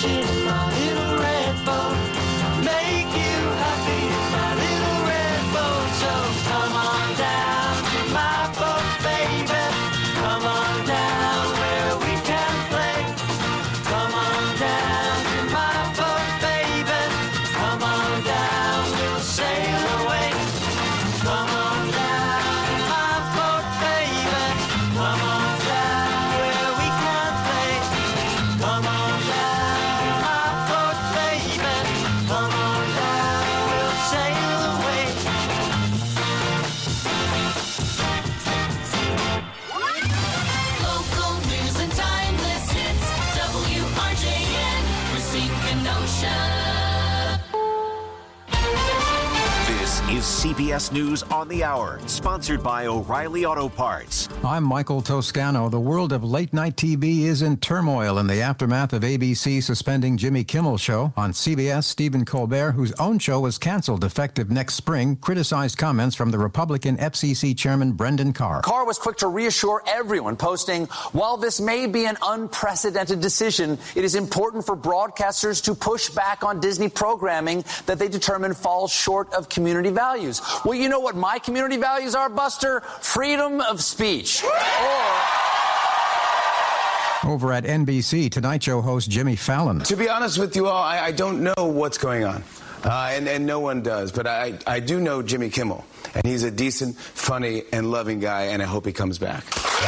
vacation in my little red boat. Make you happy in my little red boat. So come on down to my boat, baby. Come on down where we can play. Come on down to my boat, baby. Come on down, we'll sail away. Come on down to my boat, baby. Come on down where we can play. Come on down to my boat, baby. Come on down, we'll sail away. Local news and timeless hits. WRJN, Racine Kenosha. This is CBS News on the Hour, sponsored by O'Reilly Auto Parts. I'm Michael Toscano. The world of late-night TV is in turmoil in the aftermath of ABC suspending Jimmy Kimmel's show. On CBS, Stephen Colbert, whose own show was canceled effective next spring, criticized comments from the Republican FCC chairman Brendan Carr. Carr was quick to reassure everyone, posting, "While this may be an unprecedented decision, it is important for broadcasters to push back on Disney programming that they determine falls short of community values." Well, you know what my community values are, Buster? Freedom of speech. Over at NBC, Tonight Show host Jimmy Fallon. To be honest with you all, I don't know what's going on. And no one does. But I do know Jimmy Kimmel. And he's a decent, funny, and loving guy, and I hope he comes back.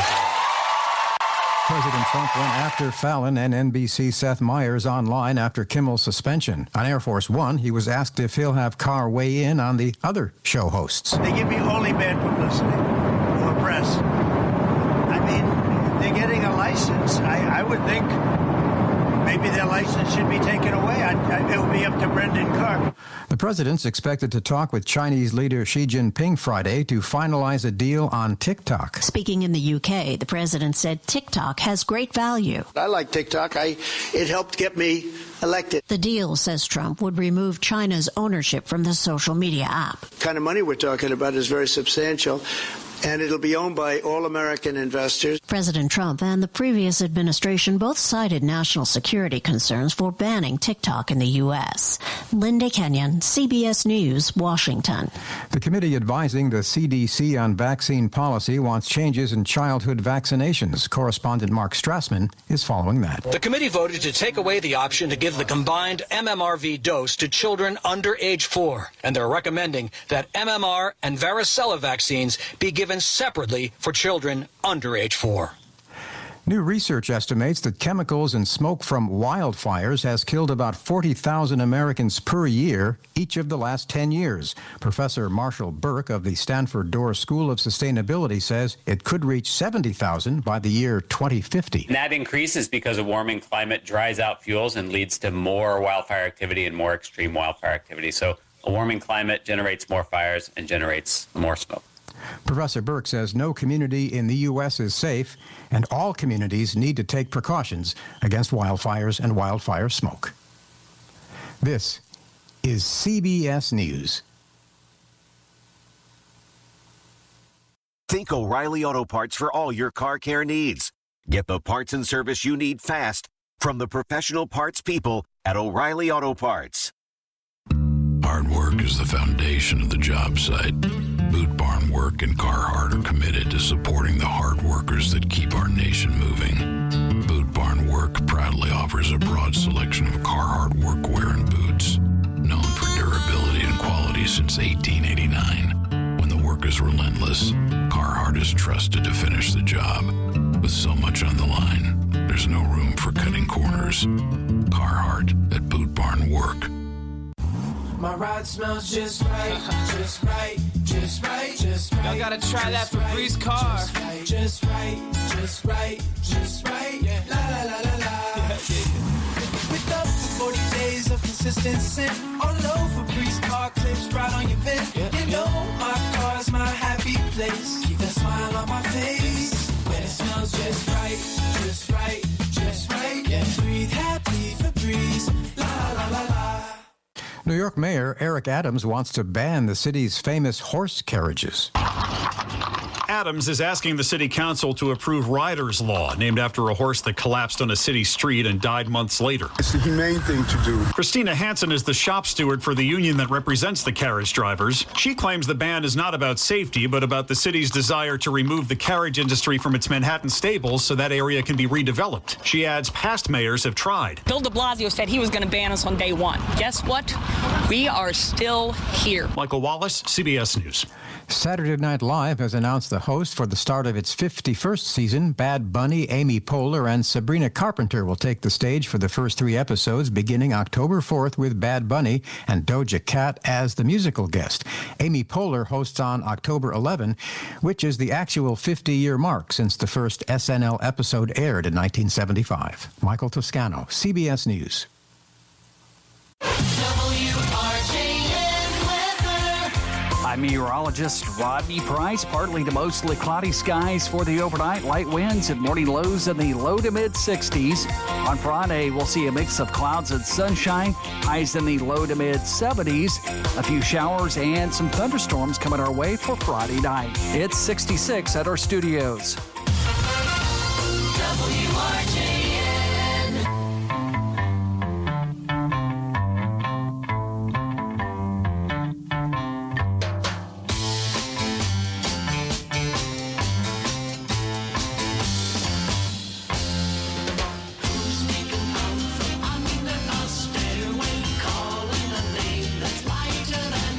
President Trump went after Fallon and NBC Seth Meyers online after Kimmel's suspension. On Air Force One, he was asked if he'll have Carr weigh in on the other show hosts. They give me only bad publicity for press. I mean, they're getting a license. I would think maybe their license should be taken away. It will be up to Brendan Carr. The president's expected to talk with Chinese leader Xi Jinping Friday to finalize a deal on TikTok. Speaking in the UK, the president said TikTok has great value. I like TikTok. It helped get me elected. The deal, says Trump, would remove China's ownership from the social media app. The kind of money we're talking about is very substantial, and it'll be owned by all American investors. President Trump and the previous administration both cited national security concerns for banning TikTok in the U.S. Linda Kenyon, CBS News, Washington. The committee advising the CDC on vaccine policy wants changes in childhood vaccinations. Correspondent Mark Strassman is following that. The committee voted to take away the option to give the combined MMRV dose to children under age 4, and they're recommending that MMR and varicella vaccines be given separately for children under age 4. New research estimates that chemicals and smoke from wildfires has killed about 40,000 Americans per year each of the last 10 years. Professor Marshall Burke of the Stanford Doerr School of Sustainability says it could reach 70,000 by the year 2050. And that increase is because a warming climate dries out fuels and leads to more wildfire activity and more extreme wildfire activity. So a warming climate generates more fires and generates more smoke. Professor Burke says no community in the U.S. is safe, and all communities need to take precautions against wildfires and wildfire smoke. This is CBS News. Think O'Reilly Auto Parts for all your car care needs. Get the parts and service you need fast from the professional parts people at O'Reilly Auto Parts. Hard work is the foundation of the job site. Boot Barn Work and Carhartt are committed to supporting the hard workers that keep our nation moving. Boot Barn Work proudly offers a broad selection of Carhartt workwear and boots, known for durability and quality since 1889. When the work is relentless, Carhartt is trusted to finish the job. With so much on the line, there's no room for cutting corners. Carhartt at Boot Barn Work. My ride smells just right, just right, just right, just right. Y'all gotta try that Febreze car. Just right, just right, just right. Yeah. La la la la la. With up to 40 days of consistent scent, all over Febreze car clips right on your vent. Yeah. You know my car's my happy place. Keep that smile on my face when it smells just right, just right, just right. Yeah. Breathe happy Febreze. La la la la. New York Mayor Eric Adams wants to ban the city's famous horse carriages. Adams is asking the city council to approve Riders Law, named after a horse that collapsed on a city street and died months later. It's the humane thing to do. Christina Hansen is the shop steward for the union that represents the carriage drivers. She claims the ban is not about safety, but about the city's desire to remove the carriage industry from its Manhattan stables so that area can be redeveloped. She adds past mayors have tried. Bill de Blasio said he was going to ban us on day one. Guess what? We are still here. Michael Wallace, CBS News. Saturday Night Live has announced the host for the start of its 51st season. Bad Bunny, Amy Poehler, and Sabrina Carpenter will take the stage for the first 3 episodes beginning October 4th with Bad Bunny and Doja Cat as the musical guest. Amy Poehler hosts on October 11, which is the actual 50-year mark since the first SNL episode aired in 1975. Michael Toscano, CBS News. I'm meteorologist Rodney Price. Partly to mostly cloudy skies for the overnight. Light winds and morning lows in the low to mid 60s. On Friday, we'll see a mix of clouds and sunshine. Highs in the low to mid 70s. A few showers and some thunderstorms coming our way for Friday night. It's 66 at our studios.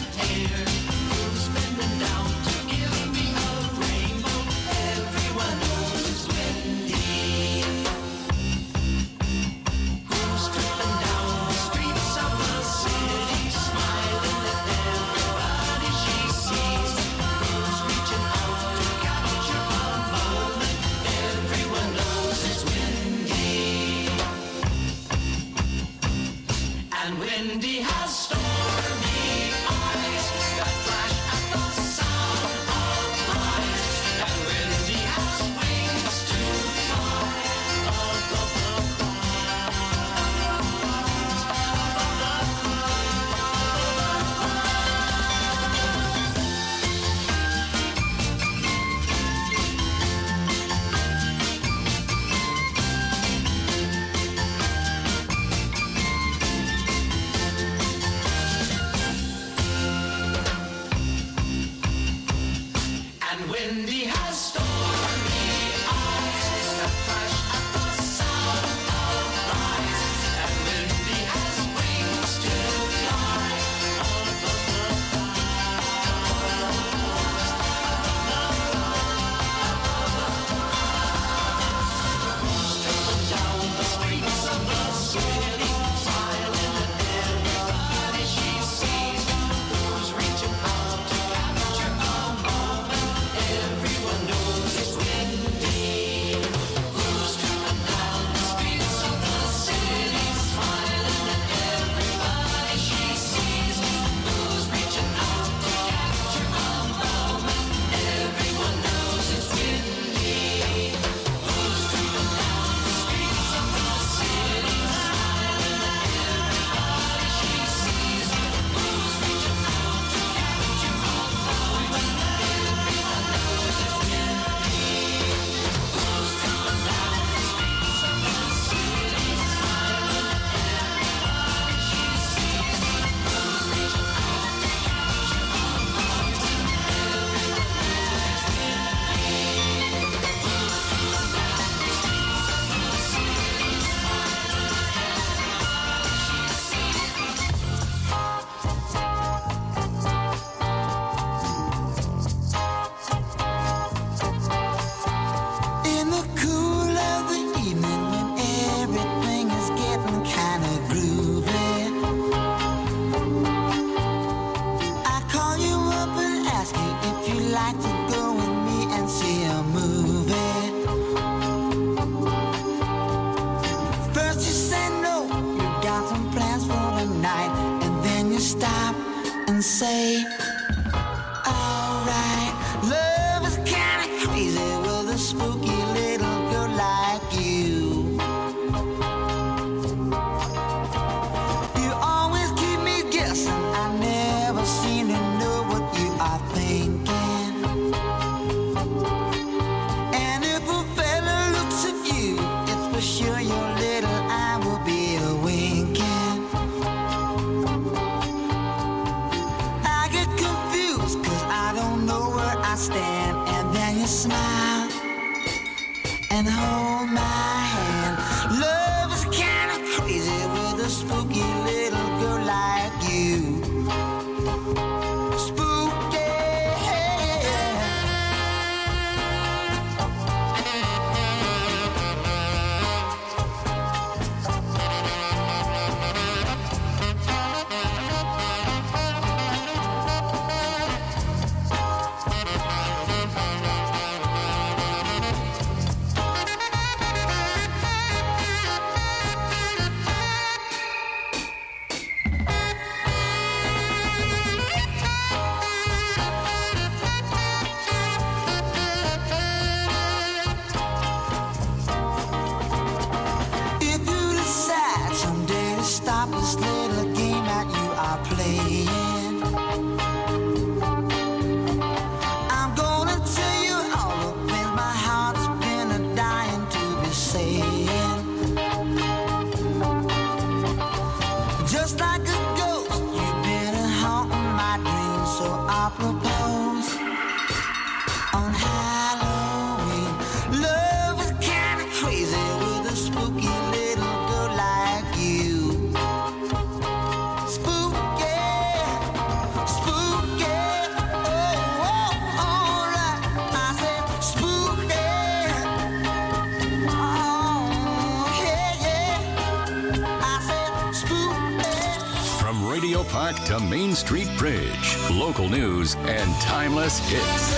Everyone hold my hand. Love is kind of crazy with a spooky little girl like you. Spooky. Stop this little game that you are playing. I'm gonna tell you all the things my heart's been a dying to be saying. Just like a ghost, you've been haunting my dreams, so I propose on Halloween. Love is kinda crazy with a spooky little girl like you. Radio Park to Main Street Bridge. Local news and timeless hits.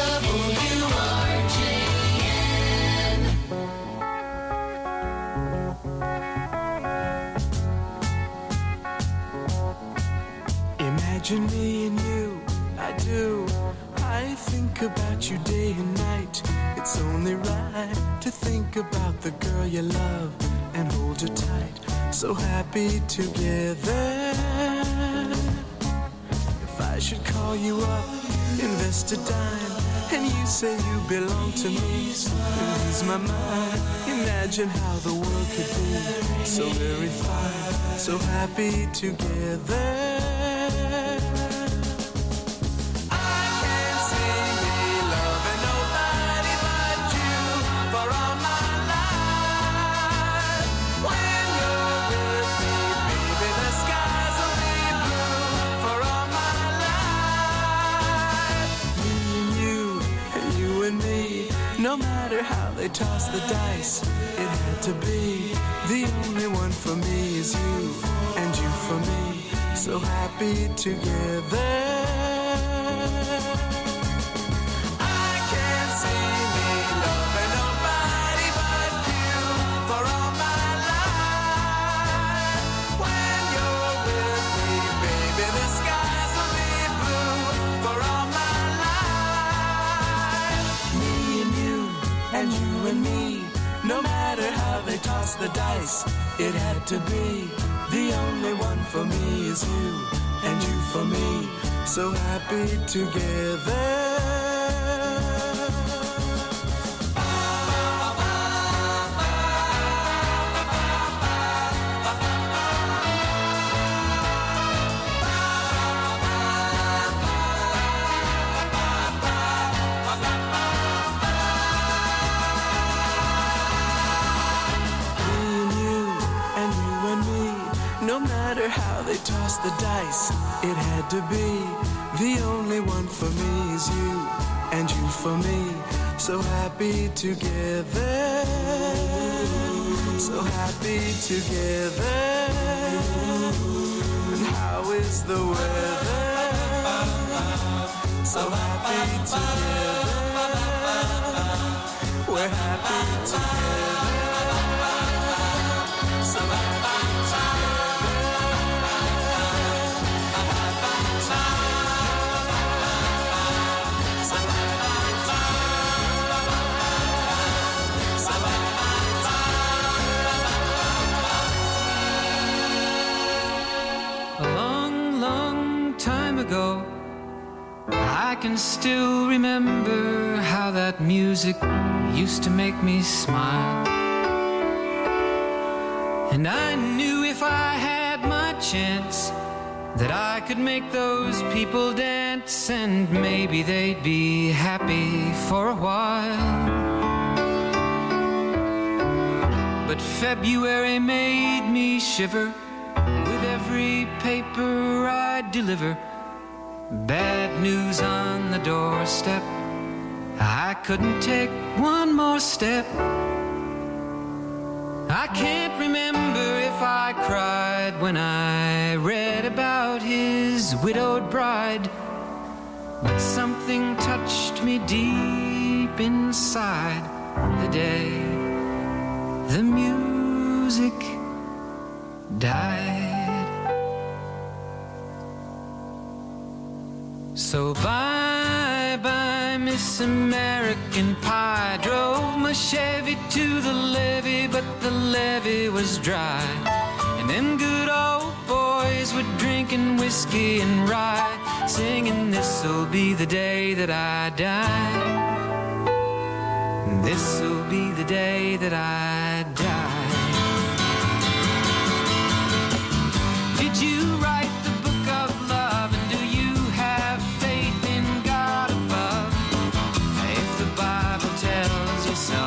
Imagine me and you, I do. I think about you day and night. It's only right to think about the girl you love and hold her tight. So happy together. I should call you up, invest a dime, and you say you belong to me. Lose my mind, imagine how the world could be so very fine, so happy together. No matter how they toss the dice, it had to be. The only one for me is you, and you for me, so happy together. I can't see me loving nobody but you for all my life. When you're with me, baby, the skies will be blue for all my life. Me and you, and you and me, no matter how they toss the dice, it had to be. The only one for me is you, and you for me, so happy together. No matter how they toss the dice, it had to be. The only one for me is you, and you for me, so happy together. So happy together. And how is the weather? So happy together. We're happy together. So happy together. Ago, I can still remember how that music used to make me smile. And I knew if I had my chance that I could make those people dance, and maybe they'd be happy for a while. but February made me shiver with every paper I deliver. Bad news on the doorstep. I couldn't take one more step. I can't remember if I cried when I read about his widowed bride, but something touched me deep inside the day the music died. So bye-bye, Miss American Pie. Drove my Chevy to the levee, but the levee was dry. And them good old boys were drinking whiskey and rye, singing, this'll be the day that I die. This'll be the day that I die. Did you write the book of love, and do you have faith in God above? If the Bible tells you so.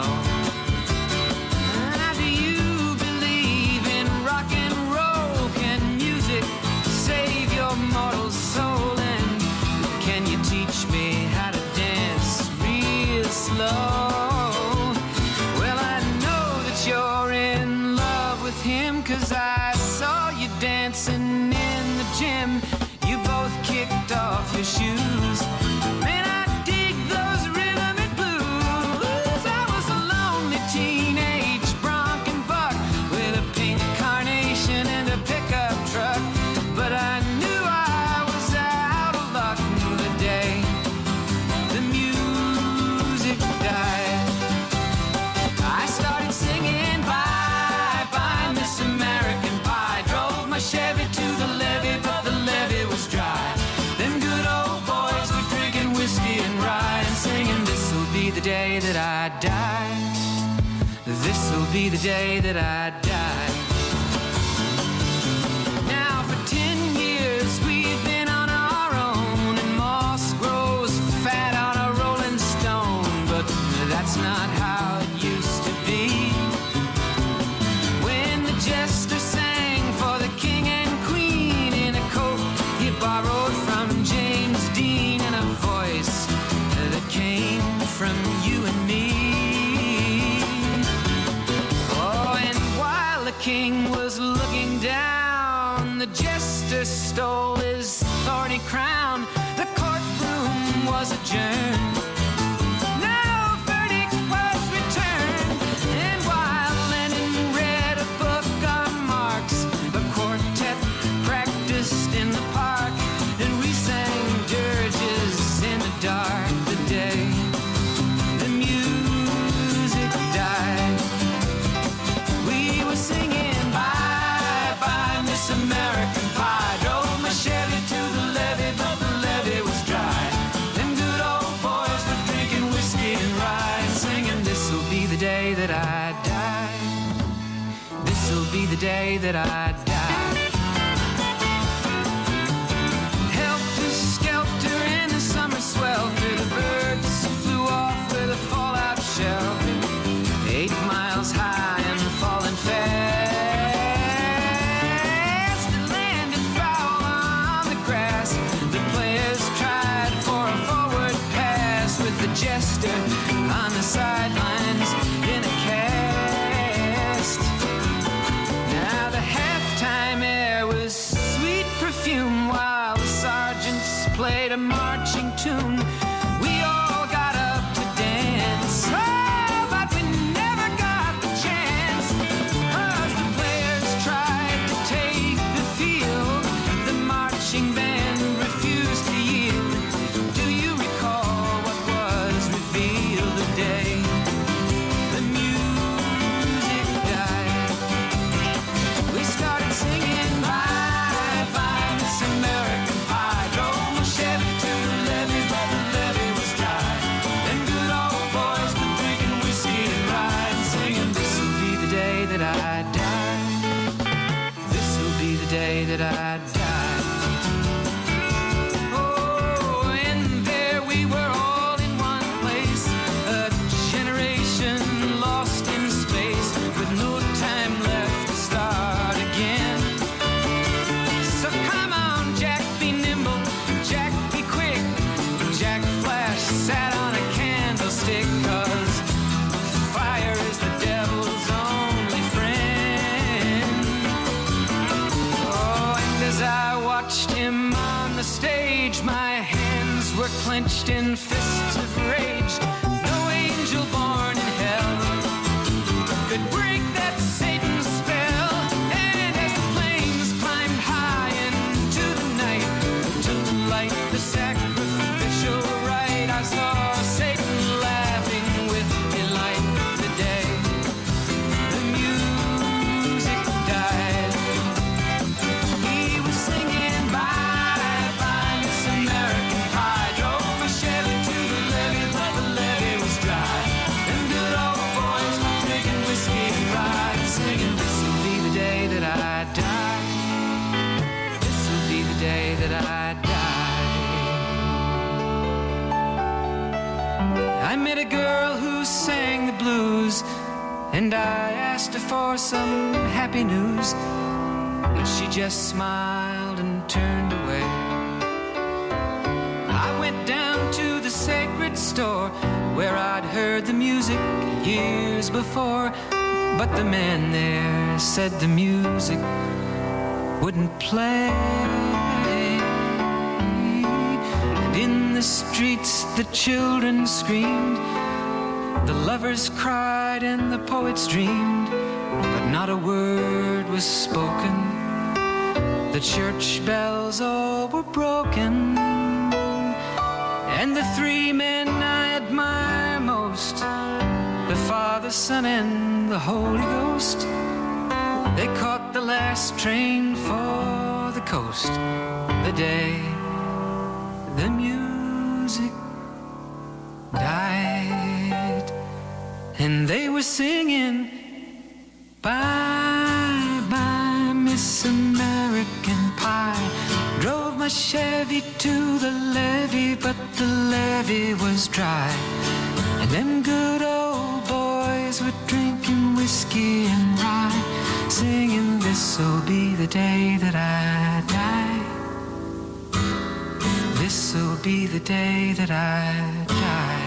Do you believe in rock and roll? Can music save your mortal soul? And can you teach me how to dance real slow? Well, I know that you're in love with him, 'cause I saw you dancing in the gym. You both kicked off your shoes. Man, I dig those rhythm and blues. I was a lonely teenage bronc and buck with a pink carnation and a pickup truck, but I knew I was out of luck the day the music died. I started singing bye-bye, Miss American Pie. Drove my Chevy to the levee, but the levee was dry. Them good old boys were drinking whiskey and rye and singing, this'll be the day that I die. This'll be the day that I die. Now for 10 years we've been on our own, and moss grows fat on a rolling stone, but that's not how it used to be. When the jester sang for the king and queen in a coat he borrowed from James Dean, and a voice that came from you and me. Oh, and while the king was looking down, the jester stole his thorny crown. The courtroom was adjourned. No verdict was returned. And while Lenin read a book on Marx, the quartet practiced in the park, and we sang dirges in the dark the day the music died. We were singing bye-bye, Miss American Pie. Drove my Chevy to the levee, but the levee was dry. Them good old boys were drinking whiskey and rye and singing, this'll be the day that I die. This'll be the day that I die. Helter-skelter in the summer swelter, the birds flew off with a fallout shelter. 8 miles high and falling fast. It landed foul on the grass. The players tried for a forward pass, with the jester on the sidelines in a cast. Now the halftime air was sweet perfume while the sergeants played a marching tune. We all got up to dance, oh, but we never got the chance, 'cause the players tried to take the field. The marching band refused to yield. Do you recall what was revealed the day the music died? We started singing bye-bye, Miss American Pie. Drove my Chevy to the levee, but the levee was dry. Them good old boys were drinking whiskey and rye and singing, this'll be the day that I die. This'll be the day that I die. Oh, and there we were all in one place, a generation lost in space, with no were clenched in fists of rage. No angel born in hell could break that Satan's spell. And as the flames climbed high into the night to light the sacrificial rite, I saw Satan laughing with delight the day the music died. He was singing bye bye Miss American Pie. Drove my Chevy to the levee, but the levee was dry. Them good old boys were drinking whiskey and rye, singing, this'll be the day that I die. This'll be the day that I die. I met a girl who sang the blues, and I asked her for some happy news, but she just smiled and turned away. I went down to the sacred store where I'd heard the music years before, but the man there said the music wouldn't play. And in the streets the children screamed, the lovers cried and the poets dreamed, but not a word was spoken. The church bells all were broken. And the three men I admire most, the Father, Son, and the Holy Ghost, they caught the last train for the coast the day the music died. And they were singing bye bye Miss American Pie. Drove my Chevy to the levee, but the levee was dry. And them good old boys were drinking whiskey and rye, singing, this'll be the day that I die. This'll be the day that I die.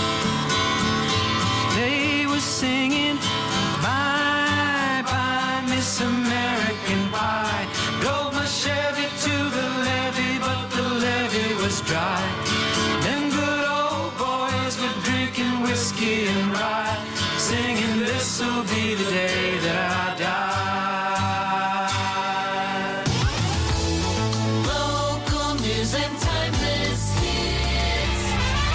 They were singing bye bye Miss American Pie. Drove my Chevy to the levee, but the levee was dry. Them good old boys were drinking whiskey and rye, singing, this'll be the day that I die. Local news and timeless hits.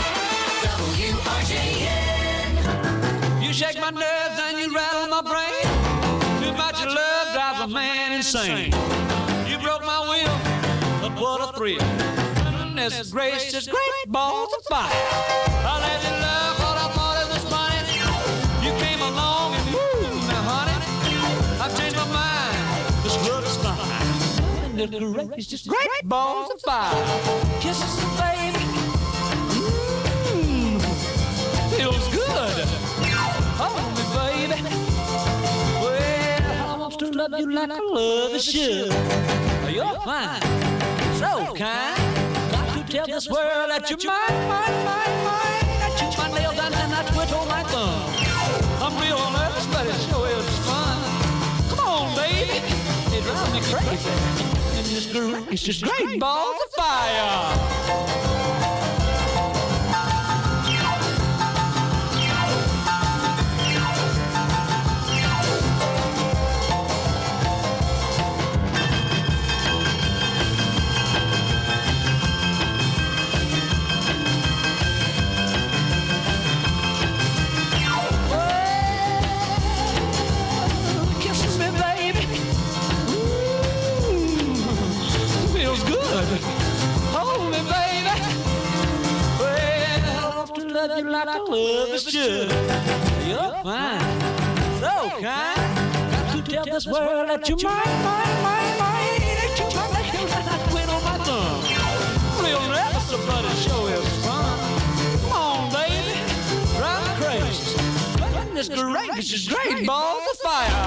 WRJN. You shake my nerves and you rattle my brain. Too much of love drives a man insane. You broke my will, but what a thrill. Goodness gracious, great balls of fire. I let you love what I thought it was funny. You came along and moved now, honey. I've changed my mind, this love is fine. Goodness gracious, great balls of fire. Kisses, baby. Feels good. Hold me, baby. Well, I want to love you like I love you should. You're fine, so kind. Got to tell this world that you're mine. I chew my nails down and I twiddle my thumb. I'm real nervous, but it sure is fun. Come on, baby, it drives me crazy. It's just great balls of fire. Love you like I love is should. You're fine, so kind. Got to tell this world that you're mine. That you're my nails and I twiddle my thumb. Real nervous, but it sure is fun. Come on, baby, drive me crazy. Goodness gracious, great balls of fire.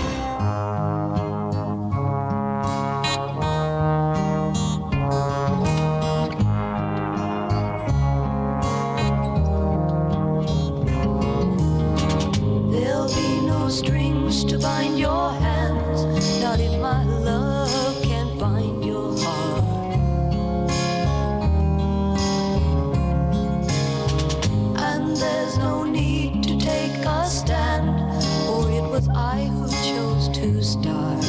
Strings to bind your hands, not if my love can't bind your heart. new start.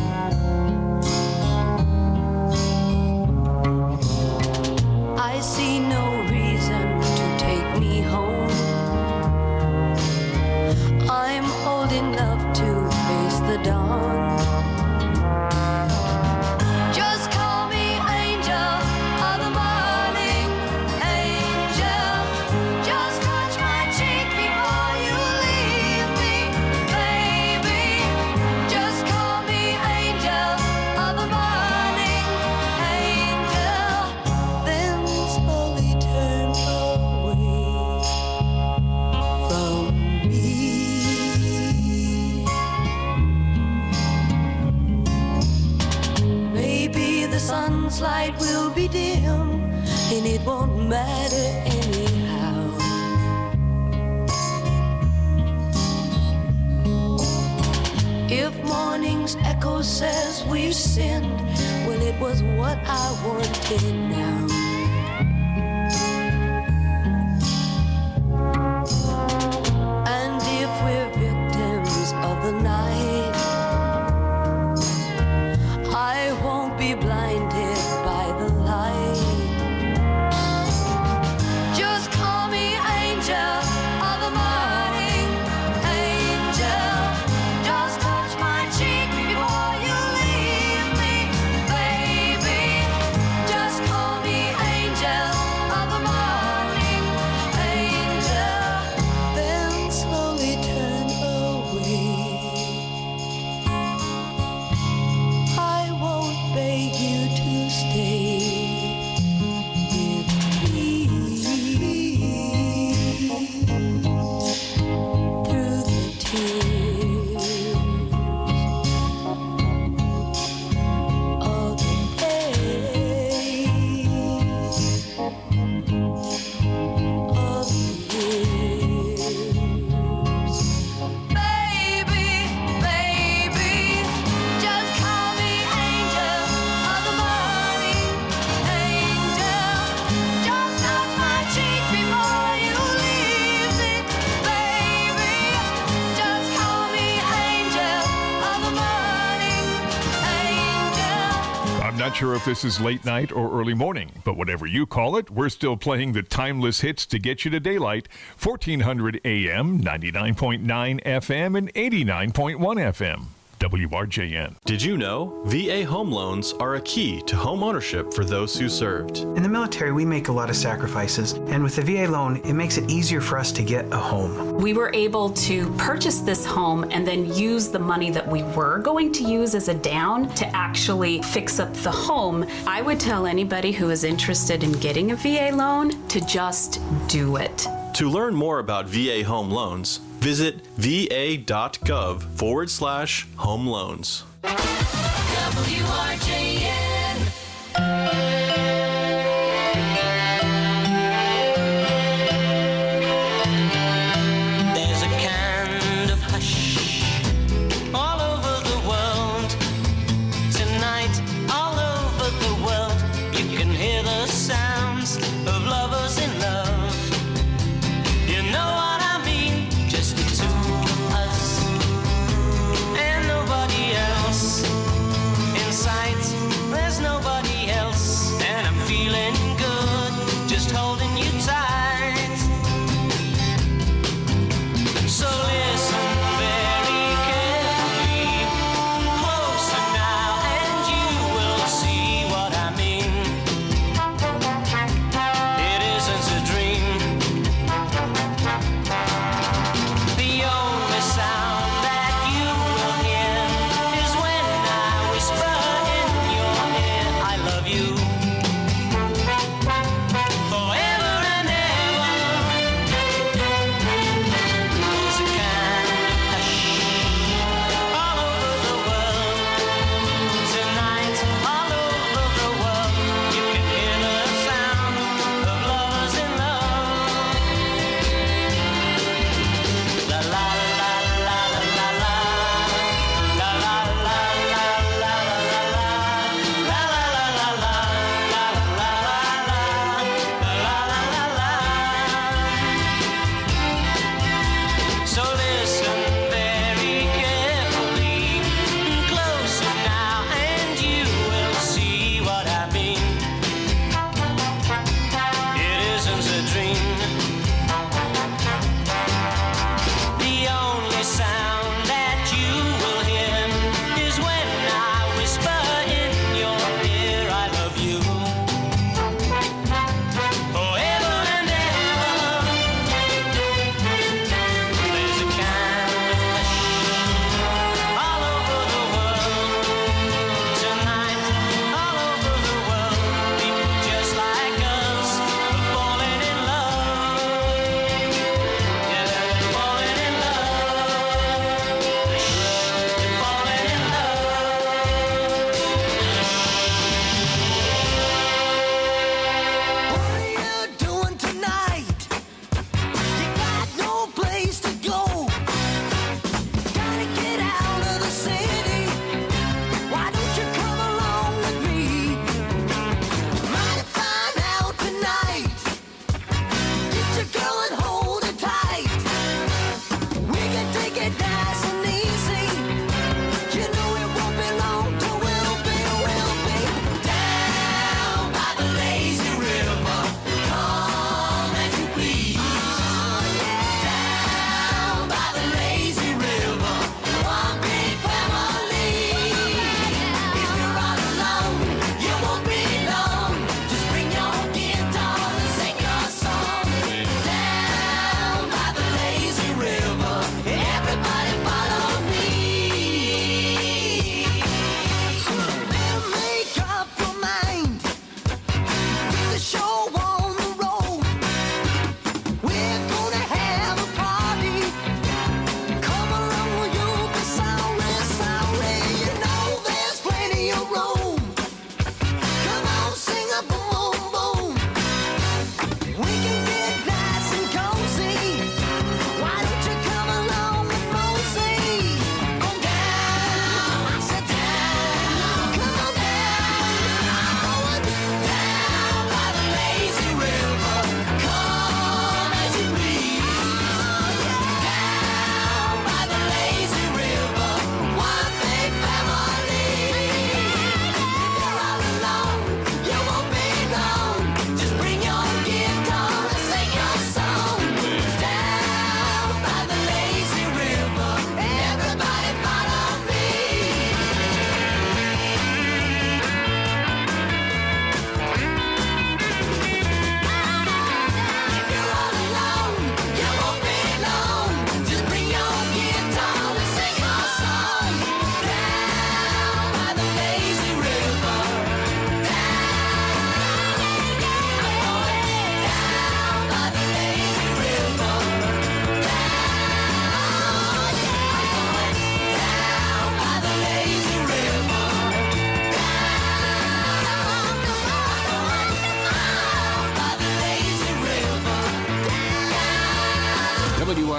I see no reason to take me home. I'm old enough to face the dawn. Just call me angel of the morning, angel. Just touch my cheek before you leave me, baby. Just call me angel of the morning, angel. Then slowly turn away from me. Maybe the sun's light will be dim, and it won't matter anyhow. If morning's echo says we've sinned, well, it was what I wanted now. And if we're victims of the night, I won't be blinded by the light. Just call me angel of the morning, angel. Just touch my cheek before you leave me, baby. Just call me angel of the morning, angel. Then slowly turn away. I won't beg you to stay with me. Through the tears of the days of the years. Baby, baby, just call me angel of the morning, angel. Just touch my cheek before you leave me, baby. Just call me angel of the morning, angel. I'm not sure if this is late night or early morning, but whatever you call it, we're still playing the timeless hits to get you to daylight. 1400 AM, 99.9 FM, and 89.1 FM. WRJN. Did you know VA home loans are a key to home ownership for those who served? In the military, we make a lot of sacrifices, and with the VA loan, it makes it easier for us to get a home. We were able to purchase this home and then use the money that we were going to use as a down to actually fix up the home. I would tell anybody who is interested in getting a VA loan to just do it. To learn more about VA home loans, visit va.gov/home loans. WRJN. There's a kind of hush all over the world. Tonight, all over the world, you can hear the sounds of lovers in love. You know what I mean? Just the two of us and nobody else. In sight,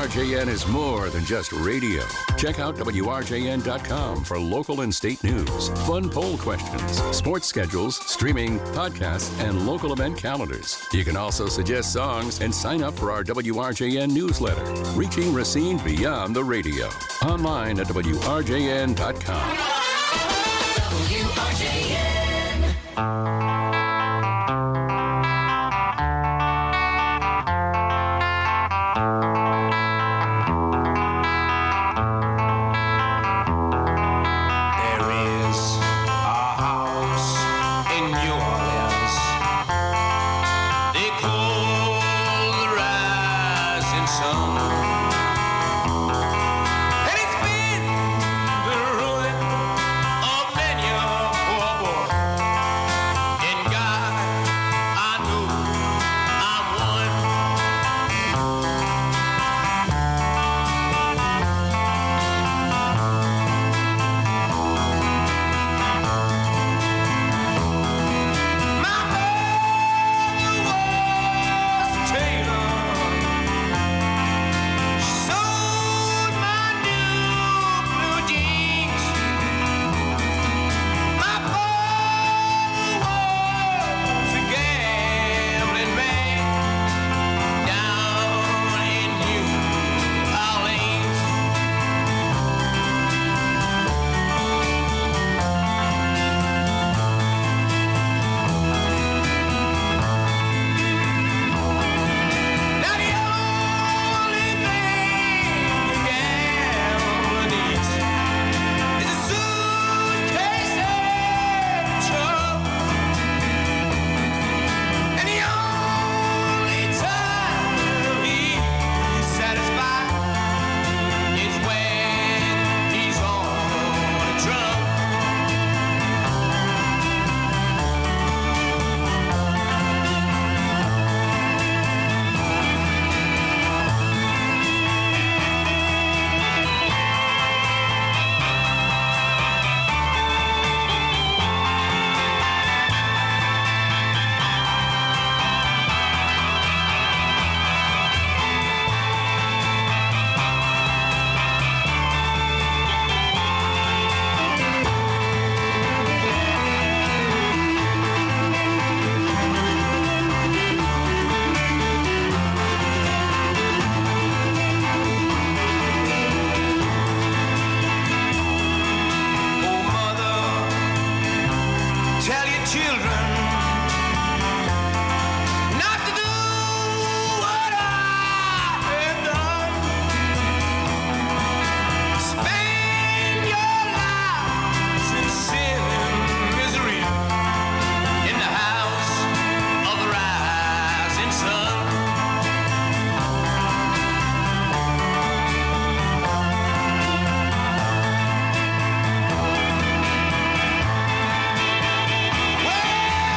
WRJN is more than just radio. Check out WRJN.com for local and state news, fun poll questions, sports schedules, streaming, podcasts, and local event calendars. You can also suggest songs and sign up for our WRJN newsletter, reaching Racine beyond the radio. Online at WRJN.com. There is a house in New Orleans they call the Rising Sun, and it's been the ruin of many a poor boy. And God, I know I'm one. Tell your children not to do what I have done. Spend your lives in sin and misery in the house of the rising sun. Well,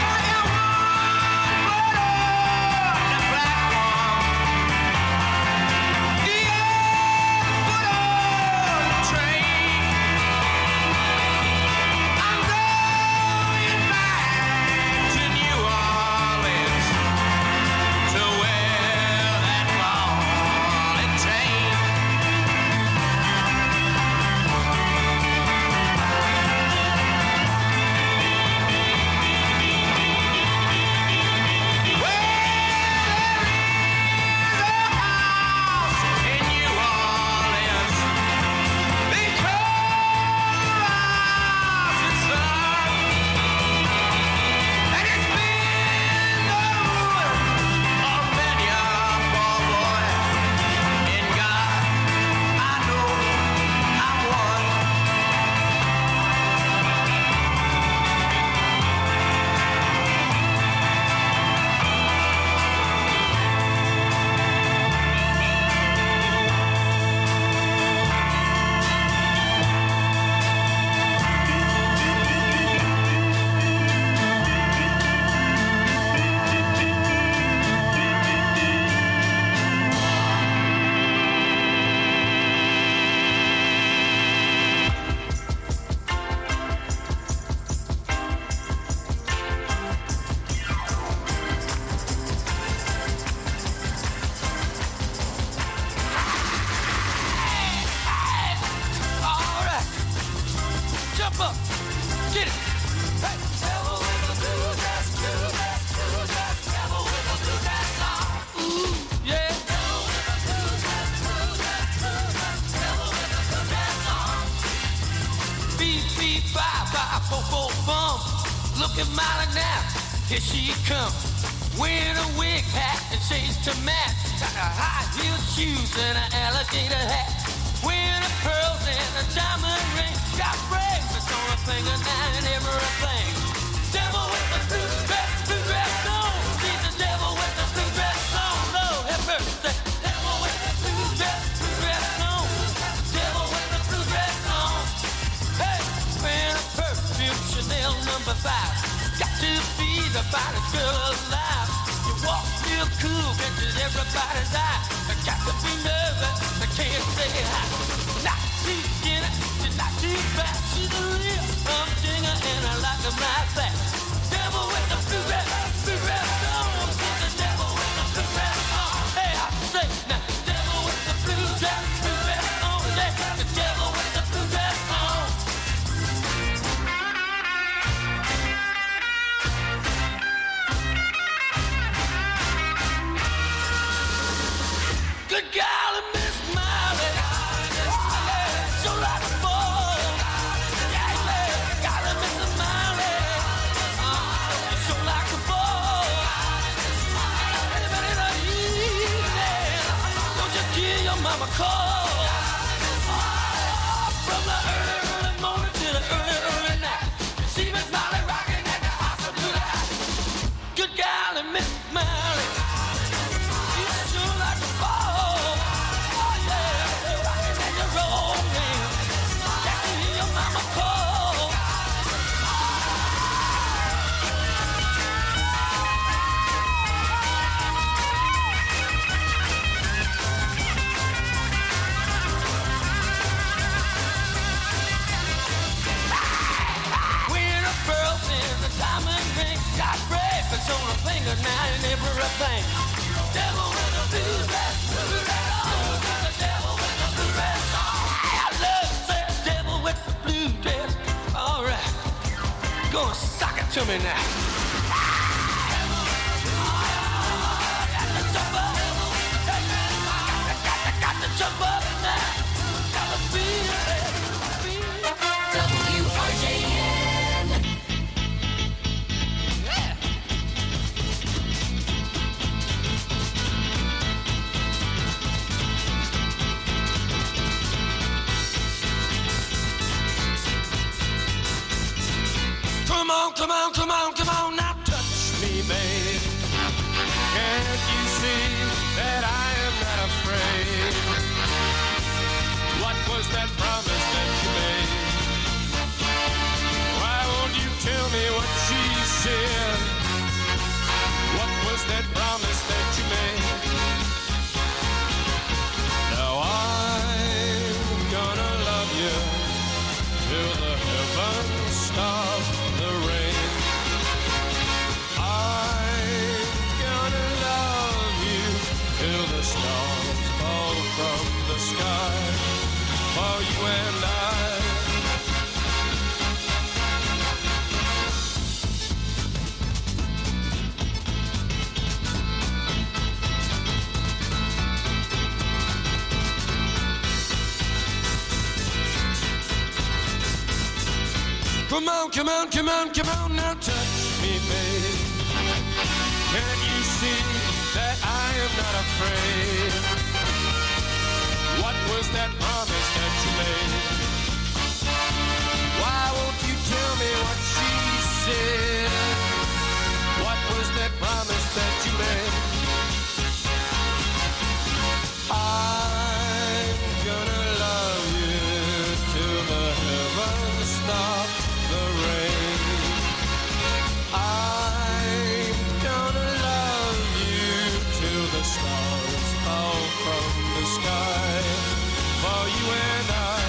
up. Get it. Hey, devil with the blue dress, blue dress, blue dress, devil with the blue dress on. Ooh, yeah. Devil with the blue dress, blue dress, blue dress, devil with the blue dress on. Beep, beep, bye, bye, bo, bo, bum. Looking mighty now, here she comes. Wearing a wig hat and shades to match. Got a high-heeled shoes and an alligator hat. Wearing the pearls and a diamond ring. Got bracelets on her finger now and everything. Devil with the blue dress on. She's the devil with the blue dress on. Lord have mercy. Devil with the blue dress on. Devil with the blue dress on. Hey, wearing a perfume Chanel number 5. Got to be the finest girl alive. You walk real cool, catches everybody's eye. Got to be nervous, I can't say hi. Not too skinny, she's not too fat. She's a real humdinger and I like them like that. Devil with the blue dress on. She's the devil with the blue dress on. Hey, I say now, devil with the blue dress on. Yeah, the devil with the blue dress on. Good golly, Miss Molly. So like a ball. Yeah, yeah. Golly, Miss Molly. So like a ball. Anybody know you? Don't you give your mama a call. From the early morning to the early night. See Miss Molly rocking at the house of blue light. Good golly, Miss Molly. You sure like a ball. On a finger now and everything. Devil with a blue dress on. The devil with the blue dress on. I love that devil with the blue dress. All right, gonna sock it to me now. Got to jump up now. Got to feel it. WRJN. Come on, come on, come on, now touch me, babe. Can't you see that I am not afraid? What was that promise that you made? Why won't you tell me what she said? What was that promise that you made? Now I'm gonna love you till the heavens stop the rain. I'm gonna love you till the stars fall from the sky for you and I. Come on, come on, come on, come on, now touch me, babe. Can't you see that I am not afraid? What was that promise that you made? Why won't you tell me what she said? What was that promise that you made? I'm gonna love you till the heavens stop the rain. I'm gonna love you till the stars fall from the sky for you and I.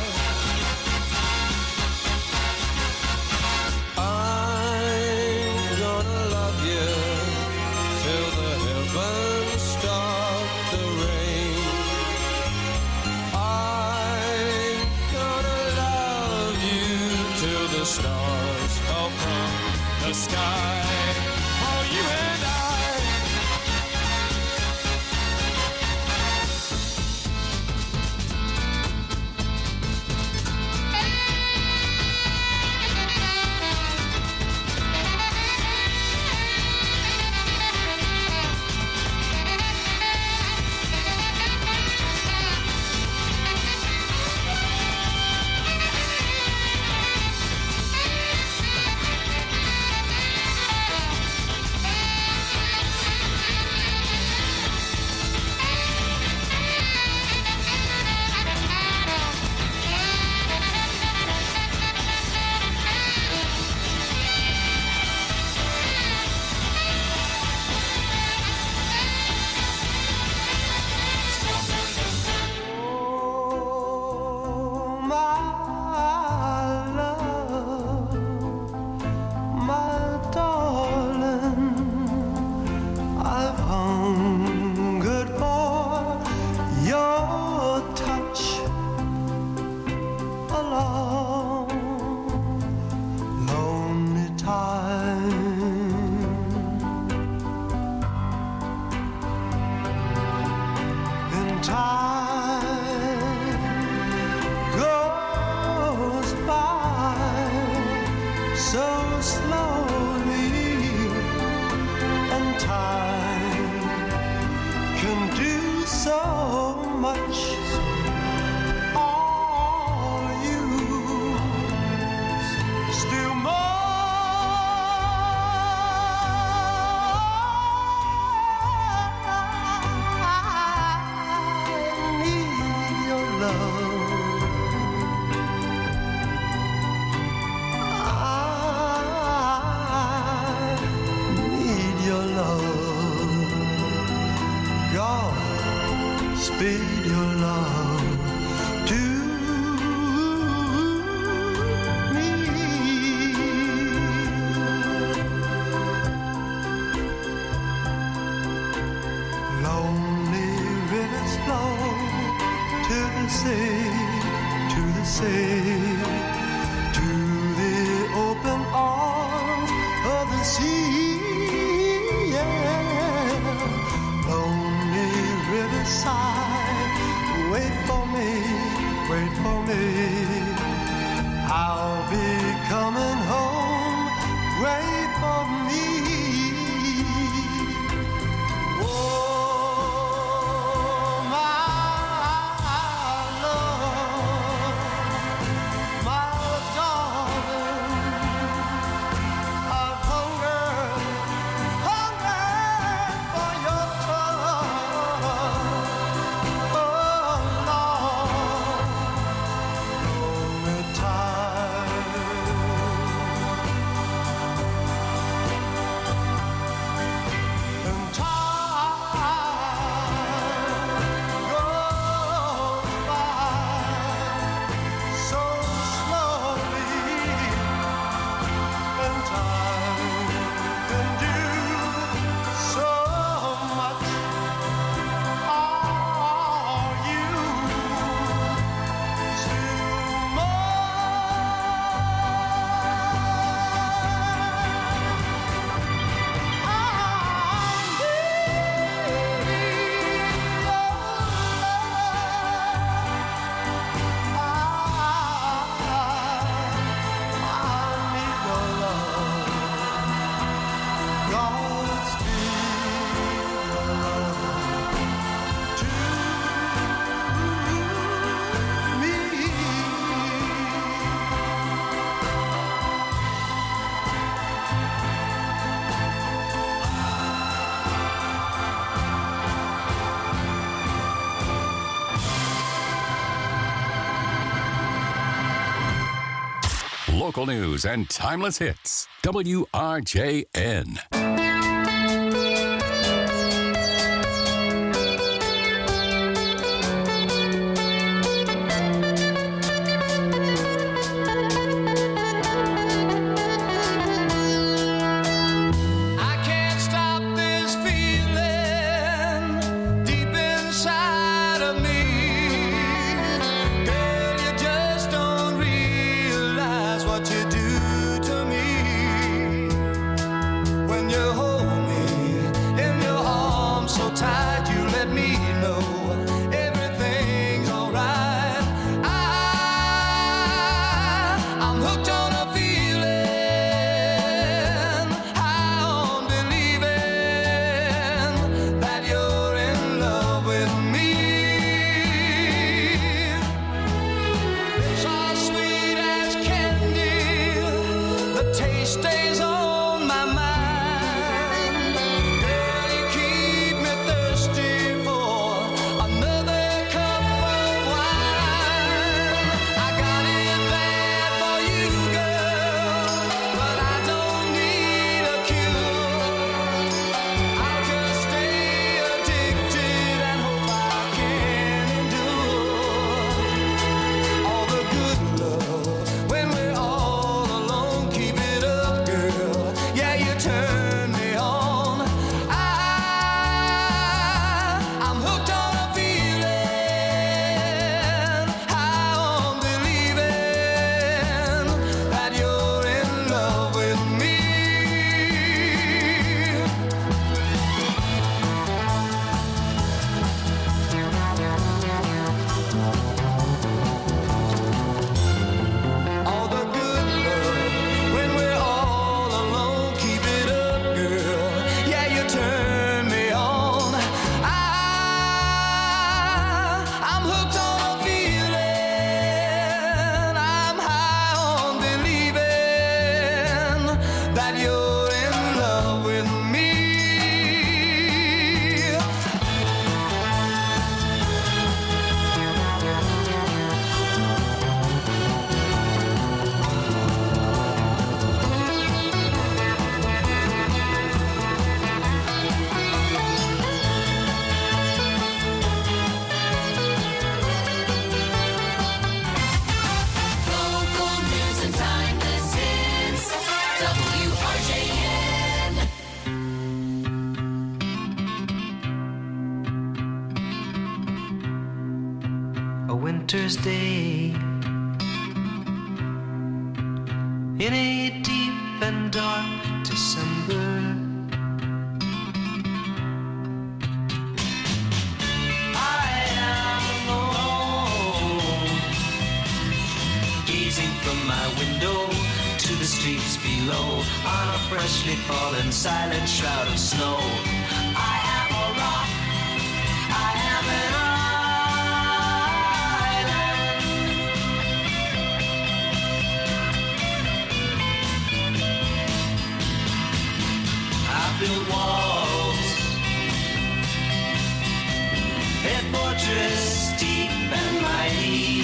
I'm gonna love you till the heavens stop the rain. I'm gonna love you till stars fell from the sky for you and I. Local news and timeless hits. WRJN. I can't stop this feeling deep inside of me. Girl, you just don't realize what you do stays on my mind. Girl, you keep me thirsty for another cup of wine. I got it bad for you, girl, but I don't need a cure. I'll just stay addicted and hope I can endure all the good love when we're all alone. Keep it up, girl. Yeah, you turn me on. I'm hooked on a feeling, high on believing that you're in love with me. All the good love when we're all alone. Keep it up, girl. Yeah, you turn me on. I'm hooked on a feeling. I'm high on believing that you're in love with me. Local news and timeless hits. WRJN. A winter's day in a deep and dark December. I am alone, gazing from my window to the streets below on a freshly fallen silent shroud of snow. I am a rock, I am an island. I built walls, a fortress deep and mighty,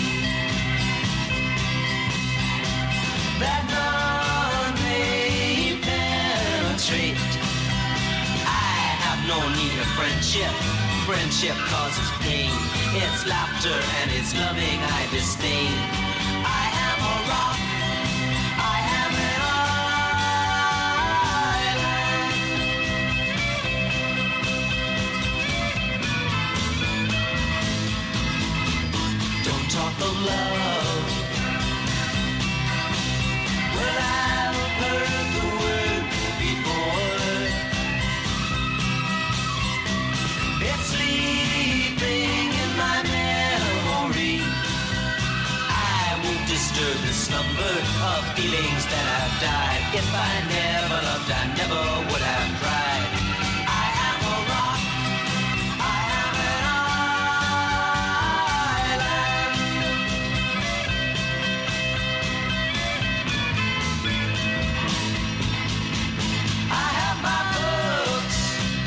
that none may penetrate. I have no need of friendship. Friendship causes pain. It's laughter and it's loving I disdain. I am a rock. I am an island. Don't talk of love. Well, I've heard the word before. It's sleeping in my memory. I won't disturb the slumber of feelings that have died. If I never loved, I never would have tried. I am a rock. I am an island. I have my books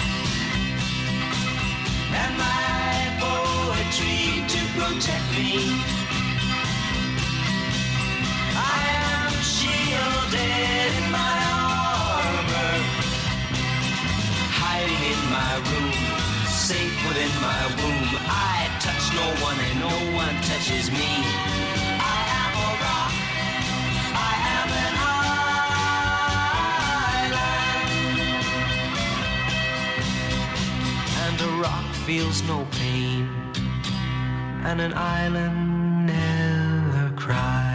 and my poetry to protect me. I am shielded in my armor, hiding in my room, safe within my womb. I touch no one and no one touches me. I am a rock. I am an island. And a rock feels no pain, and an island never cries.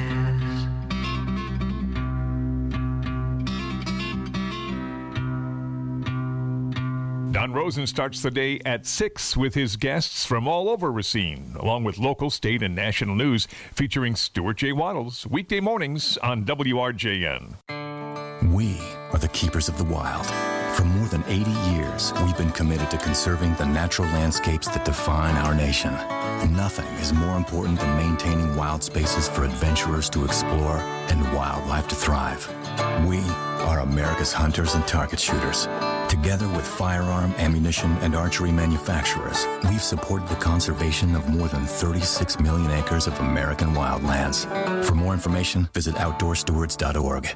Don Rosen starts the day at 6 with his guests from all over Racine, along with local, state, and national news featuring Stuart J. Waddles, weekday mornings on WRJN. We are the keepers of the wild. For more than 80 years, we've been committed to conserving the natural landscapes that define our nation. Nothing is more important than maintaining wild spaces for adventurers to explore and wildlife to thrive. We are America's hunters and target shooters. Together with firearm, ammunition, and archery manufacturers, we've supported the conservation of more than 36 million acres of American wildlands. For more information, visit outdoorstewards.org.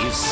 is